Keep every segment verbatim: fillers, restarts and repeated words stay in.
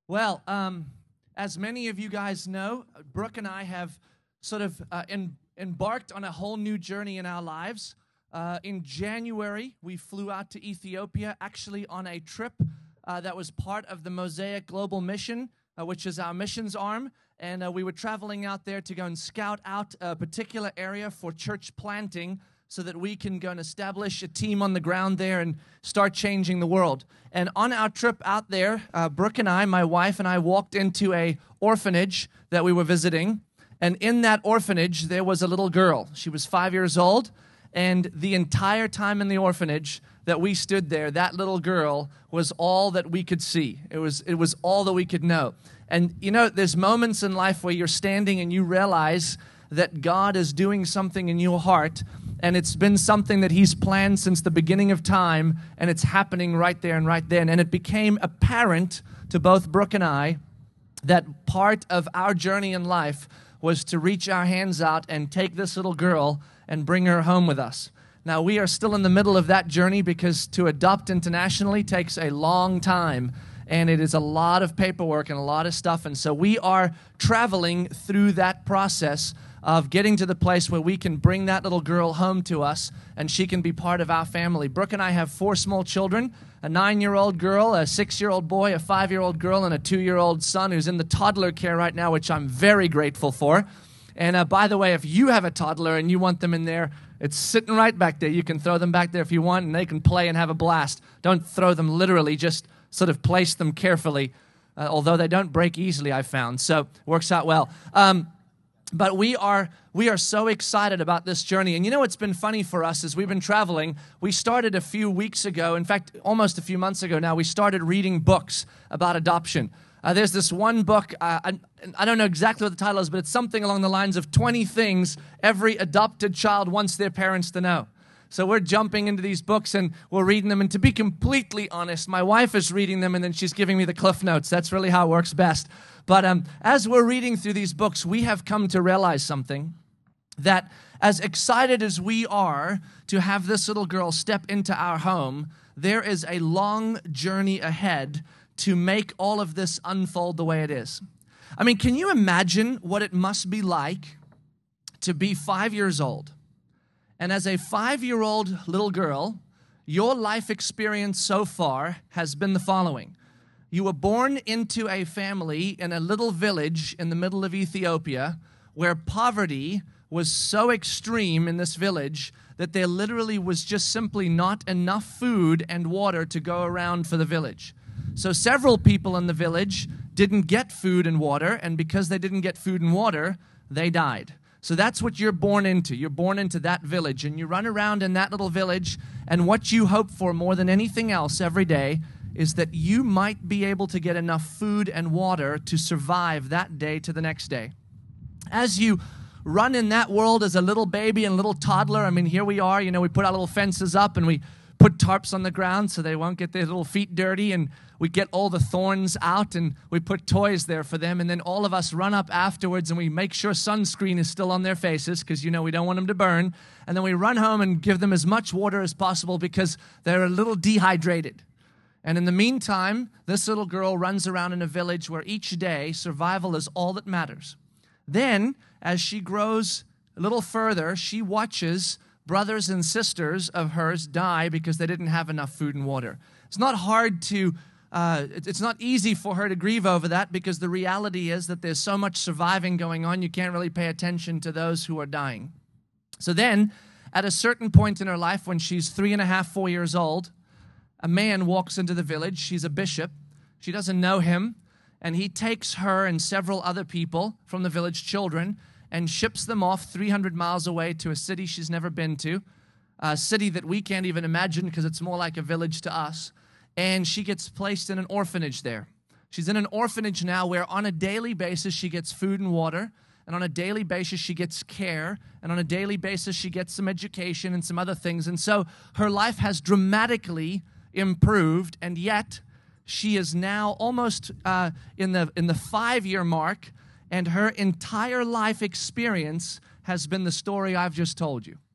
Well, um, as many of you guys know, Brooke and I have sort of uh, en- embarked on a whole new journey in our lives. Uh, in January, we flew out to Ethiopia, actually on a trip uh, that was part of the Mosaic Global Mission, uh, which is our missions arm. And uh, we were traveling out there to go and scout out a particular area for church planting so that we can go and establish a team on the ground there and start changing the world. And on our trip out there, uh, Brooke and I, my wife and I, walked into a orphanage that we were visiting. And in that orphanage, there was a little girl. She was five years old. And the entire time in the orphanage that we stood there, that little girl was all that we could see. It was, it was all that we could know. And, you know, there's moments in life where you're standing and you realize that God is doing something in your heart, and it's been something that He's planned since the beginning of time, and it's happening right there and right then. And it became apparent to both Brooke and I that part of our journey in life was to reach our hands out and take this little girl and bring her home with us. Now, we are still in the middle of that journey because to adopt internationally takes a long time, and it is a lot of paperwork and a lot of stuff. And so we are traveling through that process of getting to the place where we can bring that little girl home to us and she can be part of our family. Brooke and I have four small children, a nine-year-old girl, a six-year-old boy, a five-year-old girl, and a two-year-old son who's in the toddler care right now, which I'm very grateful for. And uh, by the way, if you have a toddler and you want them in there, it's sitting right back there. You can throw them back there if you want, and they can play and have a blast. Don't throw them literally, just sort of place them carefully, uh, although they don't break easily, I've found, so it works out well. Um, But we are we are so excited about this journey. And you know what's been funny for us as we've been traveling? We started a few weeks ago, in fact, almost a few months ago now, we started reading books about adoption. Uh, there's this one book, uh, I, I don't know exactly what the title is, but it's something along the lines of twenty things every adopted child wants their parents to know. So we're jumping into these books and we're reading them. And to be completely honest, my wife is reading them and then she's giving me the cliff notes. That's really how it works best. But um, as we're reading through these books, we have come to realize something, that as excited as we are to have this little girl step into our home, there is a long journey ahead to make all of this unfold the way it is. I mean, can you imagine what it must be like to be five years old? And as a five-year-old little girl, your life experience so far has been the following. You were born into a family in a little village in the middle of Ethiopia where poverty was so extreme in this village that there literally was just simply not enough food and water to go around for the village. So several people in the village didn't get food and water, and because they didn't get food and water, they died. So that's what you're born into. You're born into that village, and you run around in that little village, and what you hope for more than anything else every day is that you might be able to get enough food and water to survive that day to the next day. As you run in that world as a little baby and little toddler, I mean, here we are, you know, we put our little fences up and we put tarps on the ground so they won't get their little feet dirty, and we get all the thorns out and we put toys there for them, and then all of us run up afterwards and we make sure sunscreen is still on their faces because, you know, we don't want them to burn, and then we run home and give them as much water as possible because they're a little dehydrated. And in the meantime, this little girl runs around in a village where each day survival is all that matters. Then, as she grows a little further, she watches brothers and sisters of hers die because they didn't have enough food and water. It's not hard to, uh, it's not easy for her to grieve over that because the reality is that there's so much surviving going on, you can't really pay attention to those who are dying. So then, at a certain point in her life when she's three and a half, four years old, a man walks into the village. She's a bishop. She doesn't know him, and he takes her and several other people from the village children and ships them off three hundred miles away to a city she's never been to, a city that we can't even imagine because it's more like a village to us. And she gets placed in an orphanage there. She's in an orphanage now where on a daily basis she gets food and water, and on a daily basis she gets care, and on a daily basis she gets some education and some other things. And so her life has dramatically improved, and yet she is now almost uh, in the in the five-year mark, and her entire life experience has been the story I've just told you.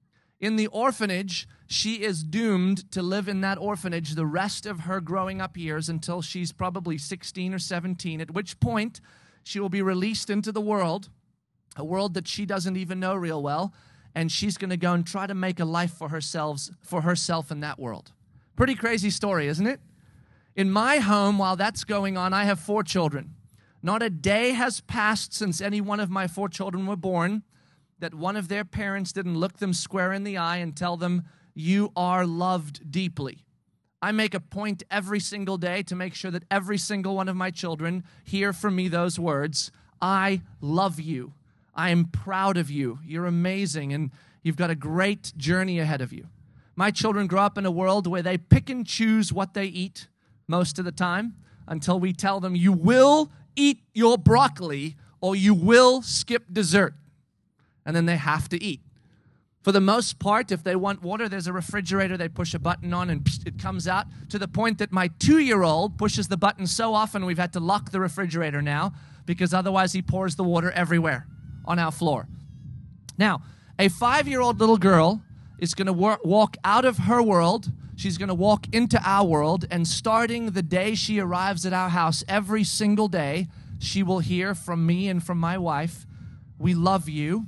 In the orphanage, she is doomed to live in that orphanage the rest of her growing up years until she's probably sixteen or seventeen, at which point she will be released into the world, a world that she doesn't even know real well, and she's going to go and try to make a life for herself, for herself in that world. Pretty crazy story, isn't it? In my home, while that's going on, I have four children. Not a day has passed since any one of my four children were born that one of their parents didn't look them square in the eye and tell them, "You are loved deeply." I make a point every single day to make sure that every single one of my children hear from me those words, "I love you. I am proud of you. You're amazing, and you've got a great journey ahead of you." My children grow up in a world where they pick and choose what they eat most of the time until we tell them, "You will eat your broccoli or you will skip dessert." And then they have to eat. For the most part, if they want water, there's a refrigerator they push a button on and it comes out, to the point that my two-year-old pushes the button so often we've had to lock the refrigerator now because otherwise he pours the water everywhere on our floor. Now, a five-year-old little girl is going to wor- walk out of her world. She's going to walk into our world, and starting the day she arrives at our house, every single day, she will hear from me and from my wife, "We love you.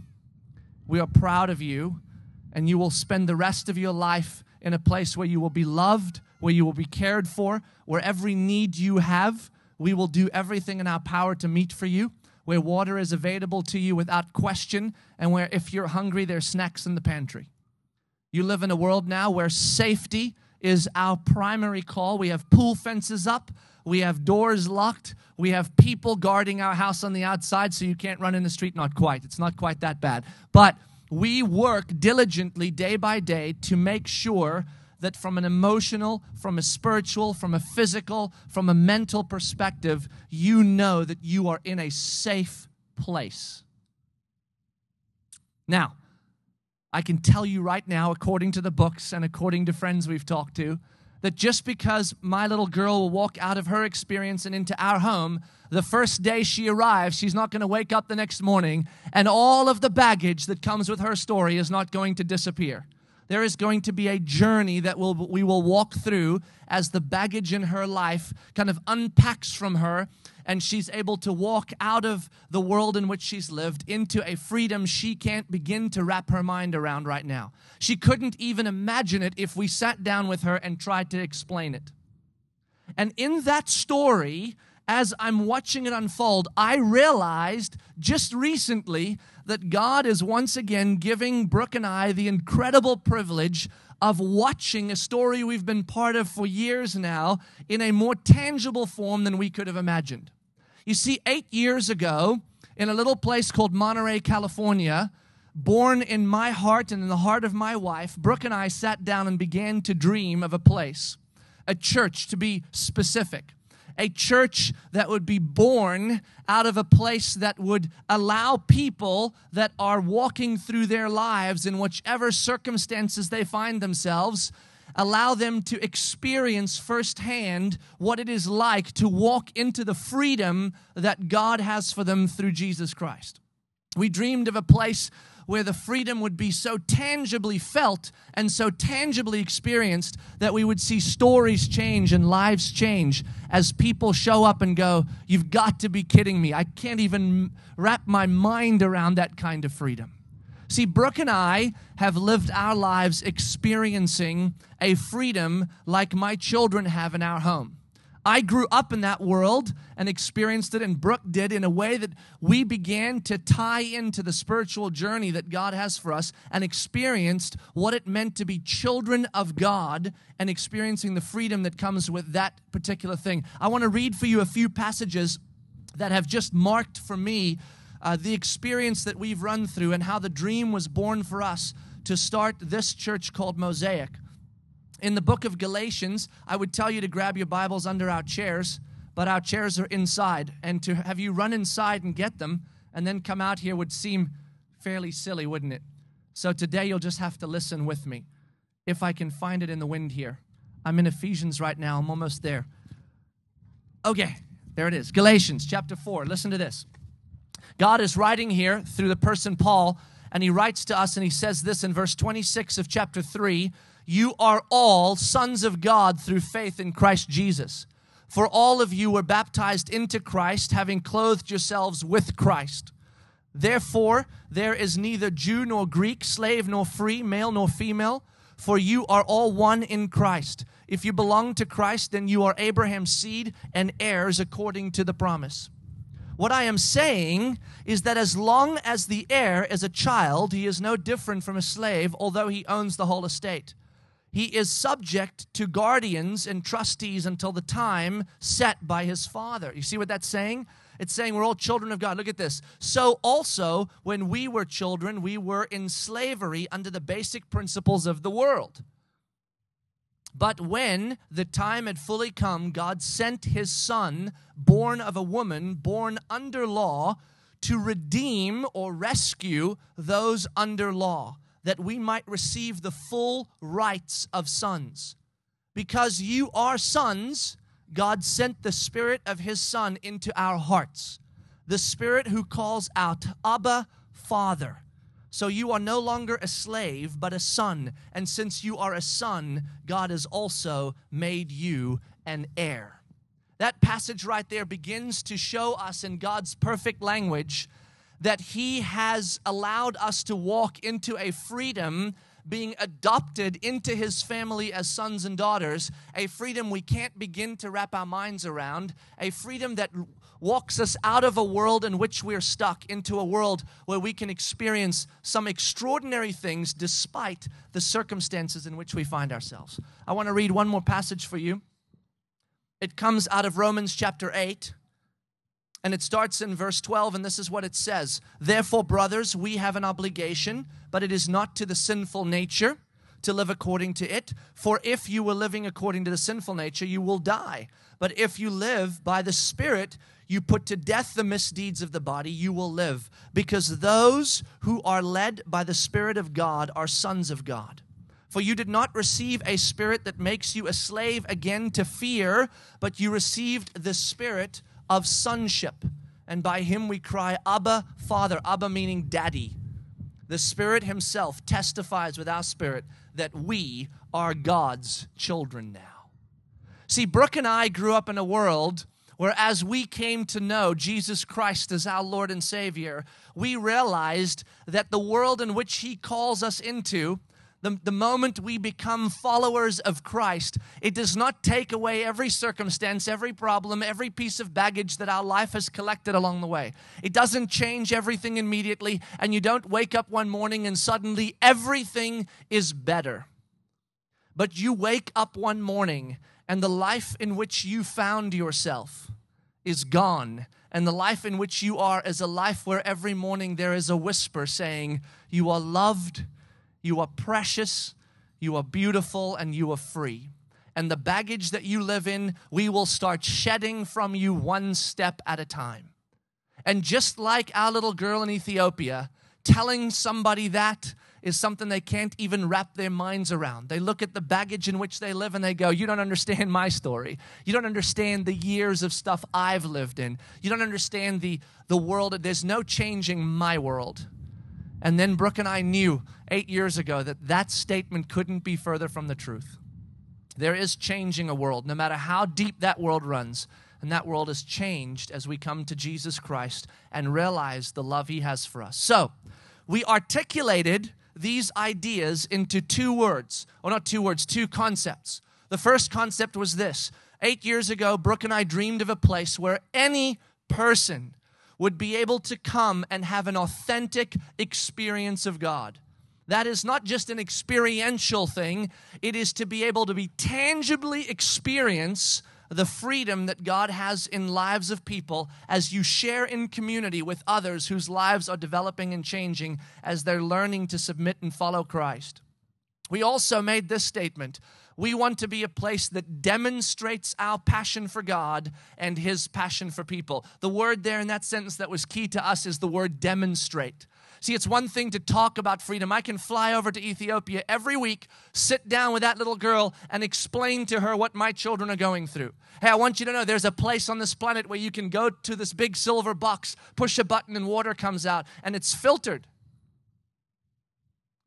We are proud of you, and you will spend the rest of your life in a place where you will be loved, where you will be cared for, where every need you have, we will do everything in our power to meet for you, where water is available to you without question, and where if you're hungry, there's snacks in the pantry." You live in a world now where safety is our primary call. We have pool fences up. We have doors locked. We have people guarding our house on the outside so you can't run in the street. Not quite. It's not quite that bad. But we work diligently day by day to make sure that from an emotional, from a spiritual, from a physical, from a mental perspective, you know that you are in a safe place. Now, I can tell you right now, according to the books and according to friends we've talked to, that just because my little girl will walk out of her experience and into our home, the first day she arrives, she's not going to wake up the next morning and all of the baggage that comes with her story is not going to disappear. There is going to be a journey that we'll, we will walk through as the baggage in her life kind of unpacks from her, and she's able to walk out of the world in which she's lived into a freedom she can't begin to wrap her mind around right now. She couldn't even imagine it if we sat down with her and tried to explain it. And in that story, as I'm watching it unfold, I realized just recently that God is once again giving Brooke and I the incredible privilege of watching a story we've been part of for years now in a more tangible form than we could have imagined. You see, eight years ago, in a little place called Monterey, California, born in my heart and in the heart of my wife, Brooke and I sat down and began to dream of a place, a church to be specific. A church that would be born out of a place that would allow people that are walking through their lives in whichever circumstances they find themselves, allow them to experience firsthand what it is like to walk into the freedom that God has for them through Jesus Christ. We dreamed of a place where the freedom would be so tangibly felt and so tangibly experienced that we would see stories change and lives change as people show up and go, "You've got to be kidding me. I can't even wrap my mind around that kind of freedom." See, Brooke and I have lived our lives experiencing a freedom like my children have in our home. I grew up in that world and experienced it, and Brooke did, in a way that we began to tie into the spiritual journey that God has for us and experienced what it meant to be children of God and experiencing the freedom that comes with that particular thing. I want to read for you a few passages that have just marked for me uh, the experience that we've run through and how the dream was born for us to start this church called Mosaic. In the book of Galatians, I would tell you to grab your Bibles under our chairs, but our chairs are inside. And to have you run inside and get them and then come out here would seem fairly silly, wouldn't it? So today you'll just have to listen with me. If I can find it in the wind here. I'm in Ephesians right now. I'm almost there. Okay, there it is. Galatians chapter four. Listen to this. God is writing here through the person Paul, And he writes to us and he says this in verse twenty-six of chapter three, you are all sons of God through faith in Christ Jesus. For all of you were baptized into Christ, having clothed yourselves with Christ. Therefore, there is neither Jew nor Greek, slave nor free, male nor female, for you are all one in Christ. If you belong to Christ, then you are Abraham's seed and heirs according to the promise. What I am saying is that as long as the heir is a child, he is no different from a slave, although he owns the whole estate. He is subject to guardians and trustees until the time set by his father. You see what that's saying? It's saying we're all children of God. Look at this. So also, when we were children, we were in slavery under the basic principles of the world. But when the time had fully come, God sent his son, born of a woman, born under law, to redeem or rescue those under law, that we might receive the full rights of sons. Because you are sons, God sent the Spirit of his Son into our hearts, the Spirit who calls out, Abba, Father. So you are no longer a slave, but a son. And since you are a son, God has also made you an heir. That passage right there begins to show us in God's perfect language that he has allowed us to walk into a freedom, being adopted into his family as sons and daughters, a freedom we can't begin to wrap our minds around, a freedom that walks us out of a world in which we're stuck into a world where we can experience some extraordinary things despite the circumstances in which we find ourselves. I want to read one more passage for you. It comes out of Romans chapter eight. And it starts in verse twelve, and this is what it says. Therefore, brothers, we have an obligation, but it is not to the sinful nature to live according to it. For if you were living according to the sinful nature, you will die. But if you live by the Spirit, you put to death the misdeeds of the body, you will live. Because those who are led by the Spirit of God are sons of God. For you did not receive a spirit that makes you a slave again to fear, but you received the Spirit of sonship, and by him we cry, Abba, Father. Abba meaning daddy. The Spirit himself testifies with our spirit that we are God's children now. See, Brooke and I grew up in a world where as we came to know Jesus Christ as our Lord and Savior, we realized that the world in which he calls us into, The, the moment we become followers of Christ, it does not take away every circumstance, every problem, every piece of baggage that our life has collected along the way. It doesn't change everything immediately, and you don't wake up one morning and suddenly everything is better. But you wake up one morning and the life in which you found yourself is gone. And the life in which you are is a life where every morning there is a whisper saying, you are loved, you are precious, you are beautiful, and you are free. And the baggage that you live in, we will start shedding from you one step at a time. And just like our little girl in Ethiopia, telling somebody that is something they can't even wrap their minds around. They look at the baggage in which they live and they go, you don't understand my story. You don't understand the years of stuff I've lived in. You don't understand the, the world. There's no changing my world. And then Brooke and I knew eight years ago that that statement couldn't be further from the truth. There is changing a world, no matter how deep that world runs. And that world is changed as we come to Jesus Christ and realize the love he has for us. So, we articulated these ideas into two words, or not two words, two concepts. The first concept was this. Eight years ago, Brooke and I dreamed of a place where any person would be able to come and have an authentic experience of God. That is not just an experiential thing. It is to be able to be tangibly experience the freedom that God has in lives of people as you share in community with others whose lives are developing and changing as they're learning to submit and follow Christ. We also made this statement. We want to be a place that demonstrates our passion for God and his passion for people. The word there in that sentence that was key to us is the word demonstrate. See, it's one thing to talk about freedom. I can fly over to Ethiopia every week, sit down with that little girl, and explain to her what my children are going through. Hey, I want you to know there's a place on this planet where you can go to this big silver box, push a button, and water comes out, and it's filtered.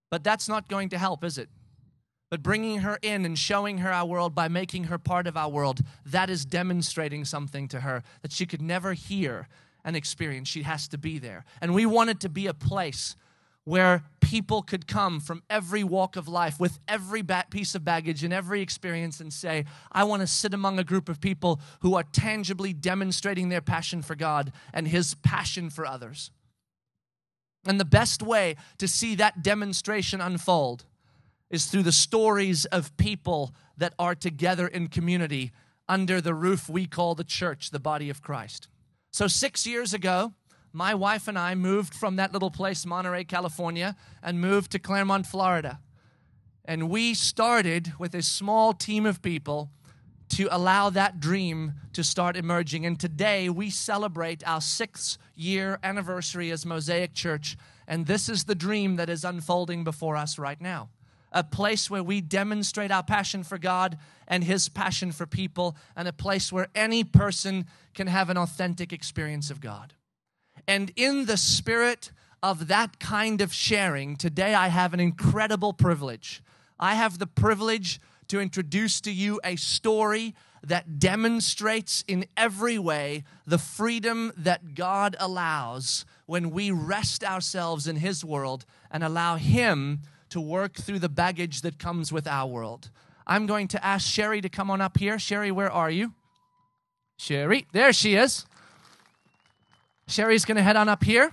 But that's not going to help, is it? But bringing her in and showing her our world by making her part of our world, that is demonstrating something to her that she could never hear and experience. She has to be there. And we want it to be a place where people could come from every walk of life with every ba- piece of baggage and every experience and say, I want to sit among a group of people who are tangibly demonstrating their passion for God and His passion for others. And the best way to see that demonstration unfold is through the stories of people that are together in community under the roof we call the church, the body of Christ. So six years ago, my wife and I moved from that little place, Monterey, California, and moved to Claremont, Florida. And we started with a small team of people to allow that dream to start emerging. And today we celebrate our sixth year anniversary as Mosaic Church. And this is the dream that is unfolding before us right now. A place where we demonstrate our passion for God and His passion for people, and a place where any person can have an authentic experience of God. And in the spirit of that kind of sharing, today I have an incredible privilege. I have the privilege to introduce to you a story that demonstrates in every way the freedom that God allows when we rest ourselves in His world and allow Him to work through the baggage that comes with our world. I'm going to ask Sherry to come on up here. Sherry, where are you? Sherry, there she is. Sherry's going to head on up here.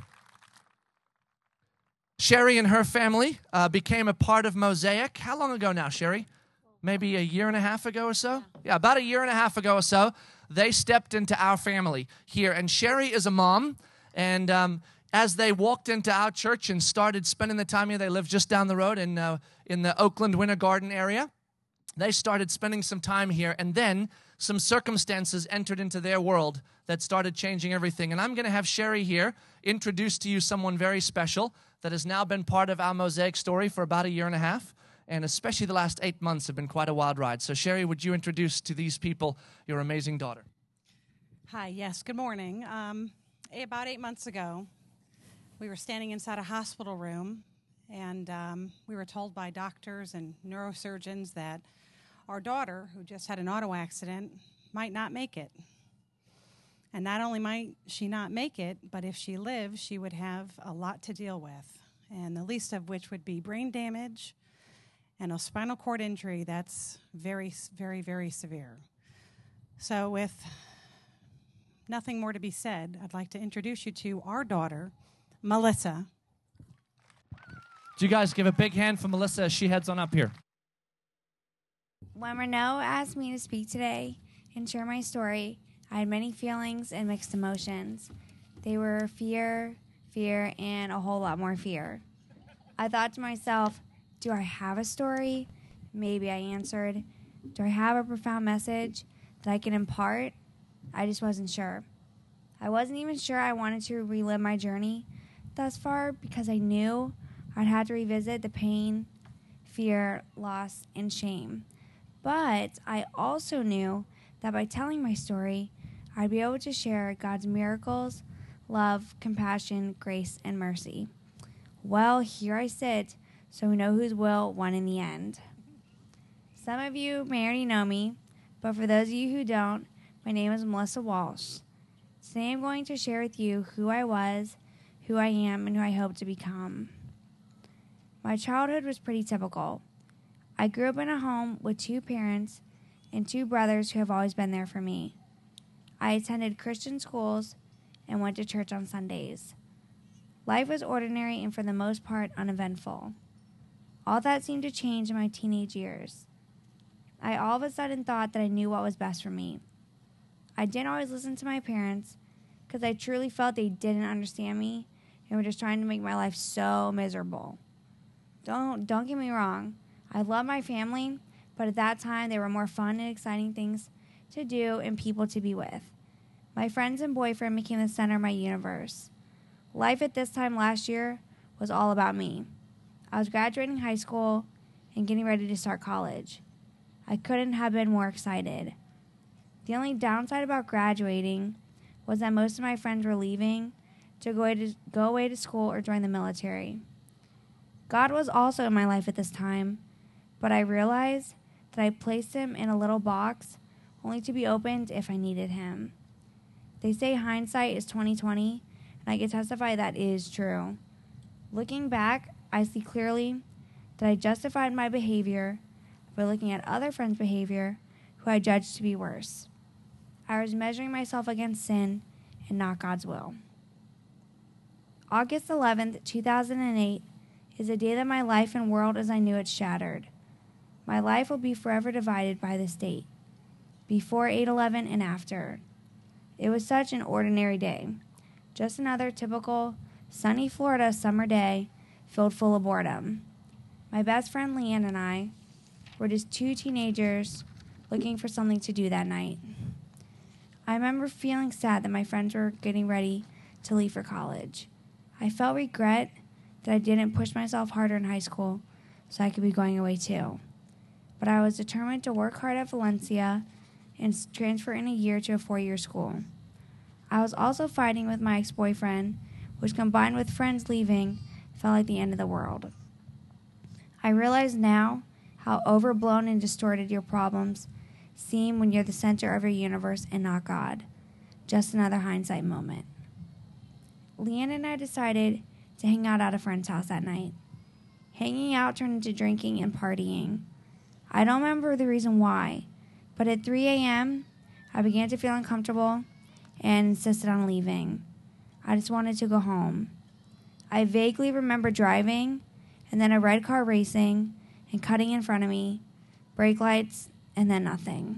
Sherry and her family uh, became a part of Mosaic. How long ago now, Sherry? Maybe a year and a half ago or so? Yeah, about a year and a half ago or so, they stepped into our family here. And Sherry is a mom, and um, as they walked into our church and started spending the time here, they live just down the road in, uh, in the Oakland Winter Garden area. They started spending some time here, and then some circumstances entered into their world that started changing everything. And I'm going to have Sherry here introduce to you someone very special that has now been part of our Mosaic story for about a year and a half, and especially the last eight months have been quite a wild ride. So Sherry, would you introduce to these people your amazing daughter? Hi, yes, good morning. Um, about eight months ago, we were standing inside a hospital room, and um, we were told by doctors and neurosurgeons that our daughter, who just had an auto accident, might not make it. And not only might she not make it, but if she lives, she would have a lot to deal with, and the least of which would be brain damage and a spinal cord injury that's very, very, very severe. So with nothing more to be said, I'd like to introduce you to our daughter, Melissa. Do you guys give a big hand for Melissa as she heads on up here? When Renaud asked me to speak today and share my story, I had many feelings and mixed emotions. They were fear, fear, and a whole lot more fear. I thought to myself, do I have a story? Maybe I answered. Do I have a profound message that I can impart? I just wasn't sure. I wasn't even sure I wanted to relive my journey thus far because I knew I'd have to revisit the pain, fear, loss, and shame. But I also knew that by telling my story, I'd be able to share God's miracles, love, compassion, grace, and mercy. Well, here I sit, so we know whose will won in the end. Some of you may already know me, but for those of you who don't, my name is Melissa Walsh. Today I'm going to share with you who I was, who I am, and who I hope to become. My childhood was pretty typical. I grew up in a home with two parents and two brothers who have always been there for me. I attended Christian schools and went to church on Sundays. Life was ordinary and for the most part uneventful. All that seemed to change in my teenage years. I all of a sudden thought that I knew what was best for me. I didn't always listen to my parents because I truly felt they didn't understand me and were just trying to make my life so miserable. Don't, don't get me wrong. I love my family, but at that time there were more fun and exciting things to do and people to be with. My friends and boyfriend became the center of my universe. Life at this time last year was all about me. I was graduating high school and getting ready to start college. I couldn't have been more excited. The only downside about graduating was that most of my friends were leaving to go away to, go away to school or join the military. God was also in my life at this time, but I realized that I placed him in a little box only to be opened if I needed him. They say hindsight is twenty twenty, and I can testify that is true. Looking back, I see clearly that I justified my behavior by looking at other friends' behavior who I judged to be worse. I was measuring myself against sin and not God's will. August eleventh, two thousand eight is the day that my life and world as I knew it shattered. My life will be forever divided by this date, before eight eleven and after. It was such an ordinary day, just another typical sunny Florida summer day filled full of boredom. My best friend Leanne and I were just two teenagers looking for something to do that night. I remember feeling sad that my friends were getting ready to leave for college. I felt regret that I didn't push myself harder in high school so I could be going away too. But I was determined to work hard at Valencia and transfer in a year to a four-year school. I was also fighting with my ex-boyfriend, which combined with friends leaving, felt like the end of the world. I realize now how overblown and distorted your problems seem when you're the center of your universe and not God. Just another hindsight moment. Leanne and I decided to hang out at a friend's house that night. Hanging out turned into drinking and partying. I don't remember the reason why, but at three a.m., I began to feel uncomfortable and insisted on leaving. I just wanted to go home. I vaguely remember driving and then a red car racing and cutting in front of me, brake lights, and then nothing.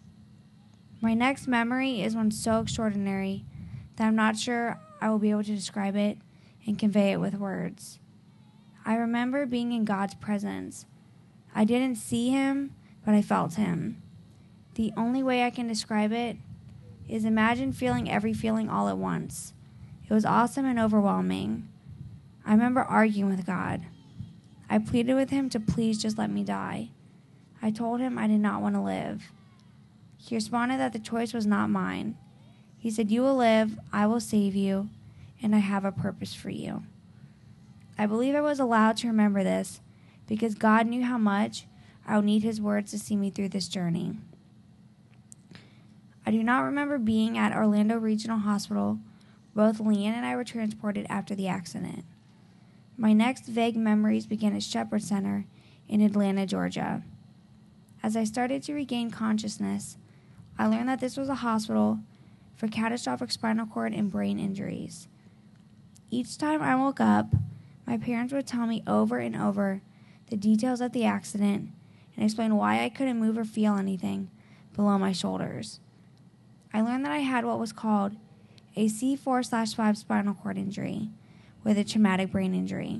My next memory is one so extraordinary that I'm not sure I will be able to describe it and convey it with words. I remember being in God's presence. I didn't see him, but I felt him. The only way I can describe it is imagine feeling every feeling all at once. It was awesome and overwhelming. I remember arguing with God. I pleaded with him to please just let me die. I told him I did not want to live. He responded that the choice was not mine. He said, "You will live, I will save you, and I have a purpose for you." I believe I was allowed to remember this because God knew how much I would need his words to see me through this journey. I do not remember being at Orlando Regional Hospital. Both Leanne and I were transported after the accident. My next vague memories began at Shepherd Center in Atlanta, Georgia. As I started to regain consciousness, I learned that this was a hospital for catastrophic spinal cord and brain injuries. Each time I woke up, my parents would tell me over and over the details of the accident and explain why I couldn't move or feel anything below my shoulders. I learned that I had what was called a C four slash five spinal cord injury with a traumatic brain injury.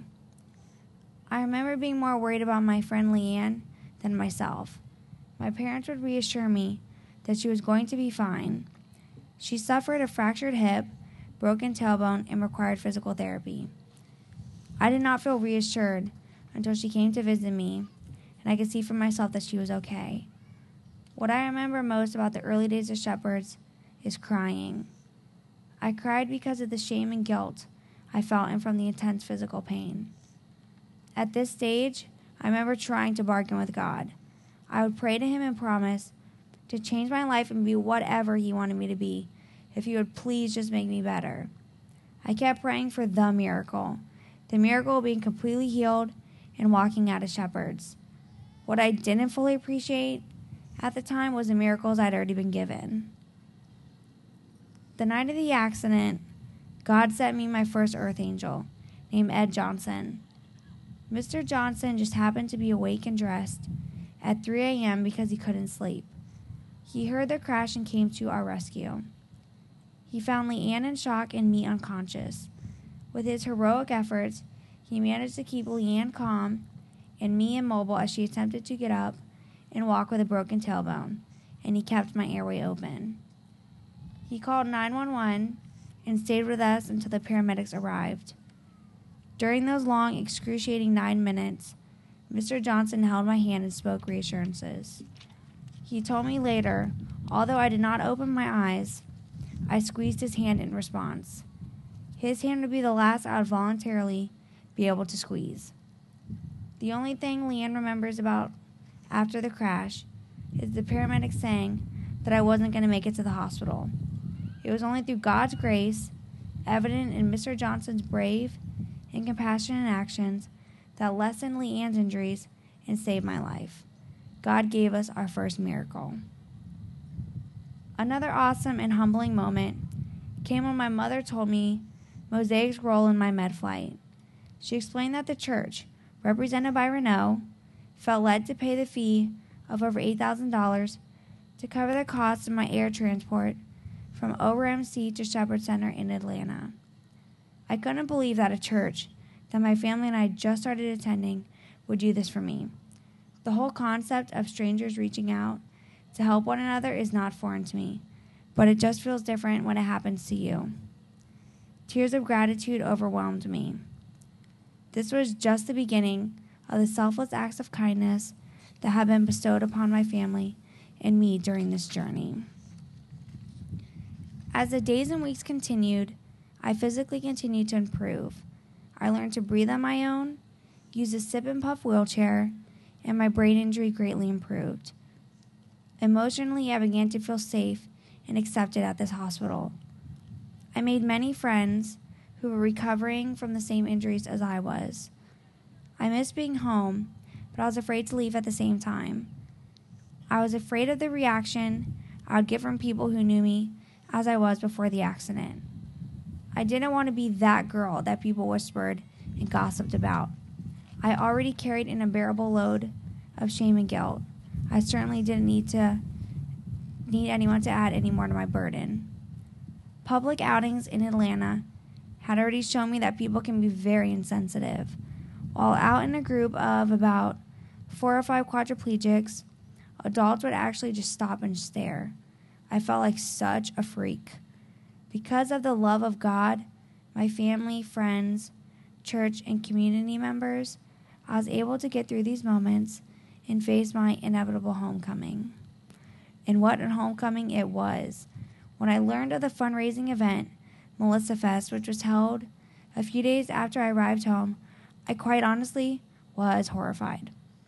I remember being more worried about my friend Leanne than myself. My parents would reassure me that she was going to be fine. She suffered a fractured hip, broken tailbone, and required physical therapy. I did not feel reassured until she came to visit me, and I could see for myself that she was okay. What I remember most about the early days of Shepherds is crying. I cried because of the shame and guilt I felt and from the intense physical pain. At this stage, I remember trying to bargain with God. I would pray to him and promise to change my life and be whatever he wanted me to be, if he would please just make me better. I kept praying for the miracle, the miracle of being completely healed and walking out of Shepherds. What I didn't fully appreciate at the time was the miracles I'd already been given. The night of the accident, God sent me my first earth angel, named Ed Johnson. Mister Johnson just happened to be awake and dressed at three a.m. because he couldn't sleep. He heard the crash and came to our rescue. He found Leanne in shock and me unconscious. With his heroic efforts, he managed to keep Leanne calm and me immobile as she attempted to get up and walk with a broken tailbone, and he kept my airway open. He called nine one one and stayed with us until the paramedics arrived. During those long, excruciating nine minutes, Mister Johnson held my hand and spoke reassurances. He told me later, although I did not open my eyes, I squeezed his hand in response. His hand would be the last I would voluntarily be able to squeeze. The only thing Leanne remembers about after the crash is the paramedic saying that I wasn't going to make it to the hospital. It was only through God's grace, evident in Mister Johnson's brave and compassionate actions, that lessened Leanne's injuries and saved my life. God gave us our first miracle. Another awesome and humbling moment came when my mother told me Mosaic's role in my med flight. She explained that the church, represented by Renault, felt led to pay the fee of over eight thousand dollars to cover the cost of my air transport from O R M C to Shepherd Center in Atlanta. I couldn't believe that a church that my family and I just started attending would do this for me. The whole concept of strangers reaching out to help one another is not foreign to me, but it just feels different when it happens to you. Tears of gratitude overwhelmed me. This was just the beginning of the selfless acts of kindness that have been bestowed upon my family and me during this journey. As the days and weeks continued, I physically continued to improve. I learned to breathe on my own, use a sip and puff wheelchair, and my brain injury greatly improved. Emotionally, I began to feel safe and accepted at this hospital. I made many friends who were recovering from the same injuries as I was. I missed being home, but I was afraid to leave at the same time. I was afraid of the reaction I would get from people who knew me as I was before the accident. I didn't want to be that girl that people whispered and gossiped about. I already carried an unbearable load of shame and guilt. I certainly didn't need to need anyone to add any more to my burden. Public outings in Atlanta had already shown me that people can be very insensitive. While out in a group of about four or five quadriplegics, adults would actually just stop and stare. I felt like such a freak. Because of the love of God, my family, friends, church, and community members, I was able to get through these moments and face my inevitable homecoming. And what a homecoming it was. When I learned of the fundraising event, Melissa Fest, which was held a few days after I arrived home, I quite honestly was horrified.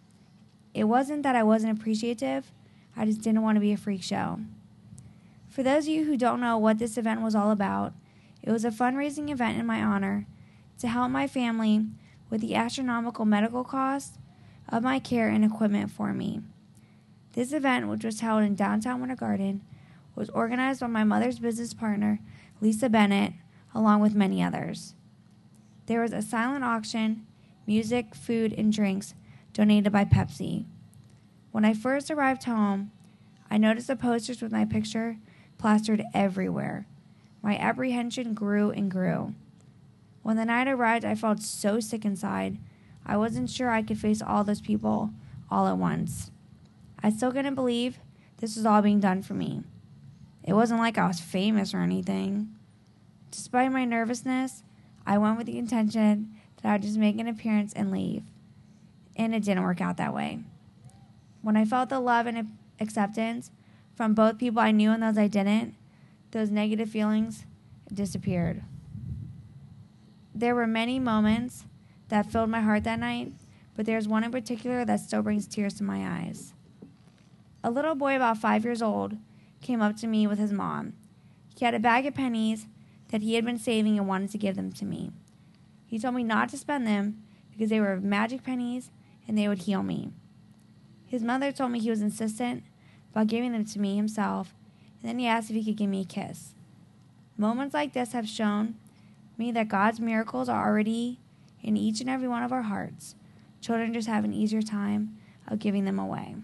It wasn't that I wasn't appreciative, I just didn't want to be a freak show. For those of you who don't know what this event was all about, it was a fundraising event in my honor to help my family with the astronomical medical costs of my care and equipment for me. This event, which was held in downtown Winter Garden, was organized by my mother's business partner, Lisa Bennett, along with many others. There was a silent auction, music, food, and drinks donated by Pepsi. When I first arrived home, I noticed the posters with my picture plastered everywhere. My apprehension grew and grew. When the night arrived, I felt so sick inside. I wasn't sure I could face all those people all at once. I still couldn't believe this was all being done for me. It wasn't like I was famous or anything. Despite my nervousness, I went with the intention that I would just make an appearance and leave. And it didn't work out that way. When I felt the love and acceptance from both people I knew and those I didn't, those negative feelings disappeared. There were many moments that filled my heart that night, but there's one in particular that still brings tears to my eyes. A little boy about five years old came up to me with his mom. He had a bag of pennies that he had been saving and wanted to give them to me. He told me not to spend them because they were magic pennies and they would heal me. His mother told me he was insistent about giving them to me himself, and then he asked if he could give me a kiss. Moments like this have shown me that God's miracles are already in each and every one of our hearts. Children just have an easier time of giving them away.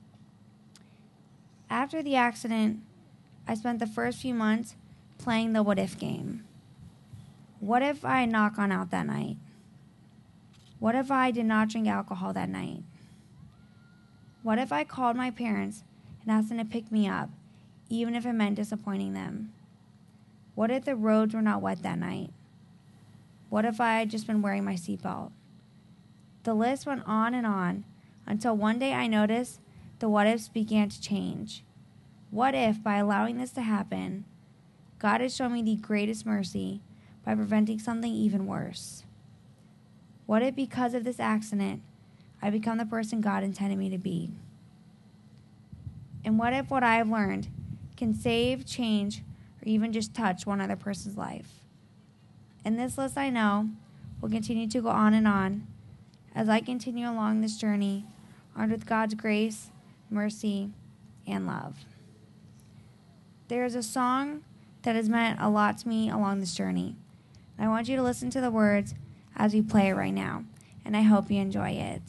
After the accident, I spent the first few months playing the what if game. What if I had not gone out that night? What if I did not drink alcohol that night? What if I called my parents and asked them to pick me up, even if it meant disappointing them? What if the roads were not wet that night? What if I had just been wearing my seatbelt? The list went on and on until one day I noticed the what ifs began to change. What if, by allowing this to happen, God has shown me the greatest mercy by preventing something even worse? What if, because of this accident, I become the person God intended me to be. And what if what I have learned can save, change, or even just touch one other person's life? And this list, I know, will continue to go on and on as I continue along this journey, armed with God's grace, mercy, and love. There is a song that has meant a lot to me along this journey. I want you to listen to the words as we play it right now, and I hope you enjoy it.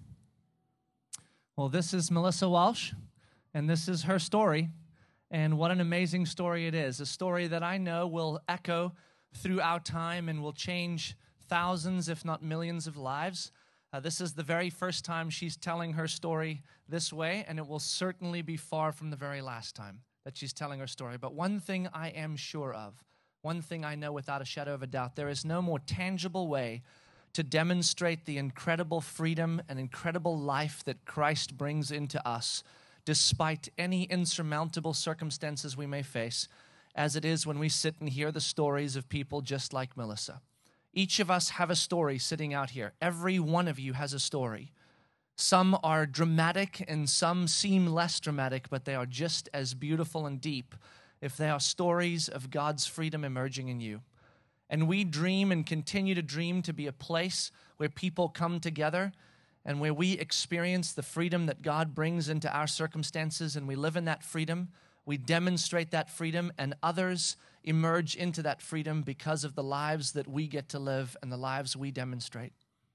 Well, this is Melissa Walsh, and this is her story, and what an amazing story it is, a story that I know will echo throughout time and will change thousands, if not millions of lives. Uh, this is the very first time she's telling her story this way, and it will certainly be far from the very last time that she's telling her story. But one thing I am sure of, one thing I know without a shadow of a doubt, there is no more tangible way to demonstrate the incredible freedom and incredible life that Christ brings into us, despite any insurmountable circumstances we may face, as it is when we sit and hear the stories of people just like Melissa. Each of us have a story sitting out here. Every one of you has a story. Some are dramatic and some seem less dramatic, but they are just as beautiful and deep if they are stories of God's freedom emerging in you. And we dream and continue to dream to be a place where people come together and where we experience the freedom that God brings into our circumstances, and we live in that freedom. We demonstrate that freedom, and others emerge into that freedom because of the lives that we get to live and the lives we demonstrate.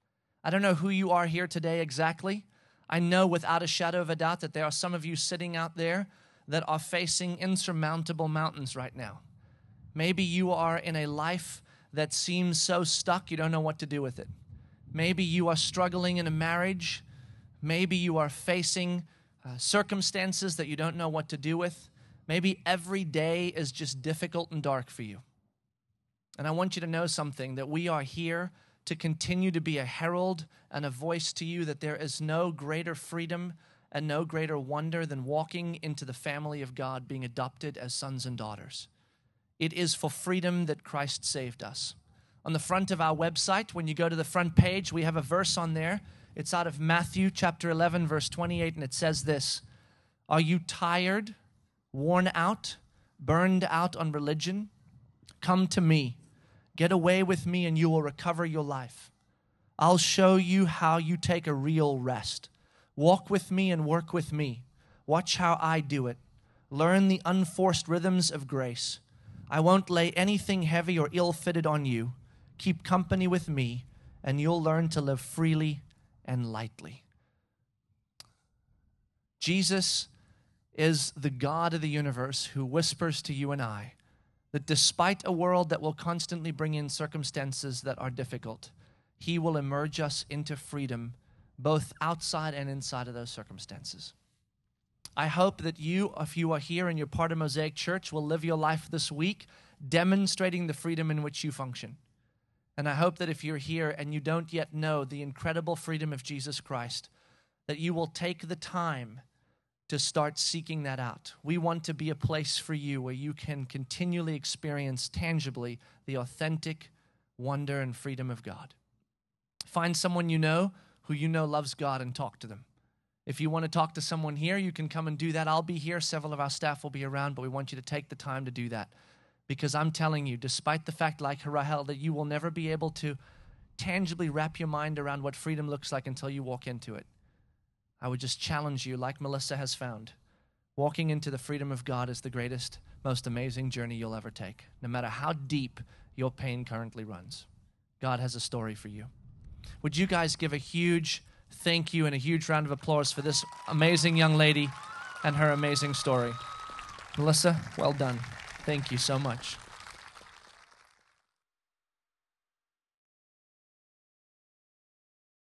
I don't know who you are here today exactly. I know without a shadow of a doubt that there are some of you sitting out there that are facing insurmountable mountains right now. Maybe you are in a life that seems so stuck you don't know what to do with it. Maybe you are struggling in a marriage. Maybe you are facing uh, circumstances that you don't know what to do with. Maybe every day is just difficult and dark for you. And I want you to know something, that we are here to continue to be a herald and a voice to you, that there is no greater freedom and no greater wonder than walking into the family of God, being adopted as sons and daughters. It is for freedom that Christ saved us. On the front of our website, when you go to the front page, we have a verse on there. It's out of Matthew chapter eleven, verse twenty-eight, and it says this: "Are you tired, worn out, burned out on religion? Come to me. Get away with me and you will recover your life. I'll show you how you take a real rest. Walk with me and work with me. Watch how I do it. Learn the unforced rhythms of grace. I won't lay anything heavy or ill-fitted on you. Keep company with me and you'll learn to live freely and lightly." Jesus is the God of the universe who whispers to you and I that despite a world that will constantly bring in circumstances that are difficult, He will emerge us into freedom both outside and inside of those circumstances. I hope that you, if you are here and you're part of Mosaic Church, will live your life this week demonstrating the freedom in which you function. And I hope that if you're here and you don't yet know the incredible freedom of Jesus Christ, that you will take the time to start seeking that out. We want to be a place for you where you can continually experience tangibly the authentic wonder and freedom of God. Find someone you know who you know loves God and talk to them. If you want to talk to someone here, you can come and do that. I'll be here. Several of our staff will be around, but we want you to take the time to do that. Because I'm telling you, despite the fact, like Rahel, that you will never be able to tangibly wrap your mind around what freedom looks like until you walk into it, I would just challenge you, like Melissa has found, walking into the freedom of God is the greatest, most amazing journey you'll ever take, no matter how deep your pain currently runs. God has a story for you. Would you guys give a huge thank you and a huge round of applause for this amazing young lady and her amazing story. Melissa, well done. Thank you so much.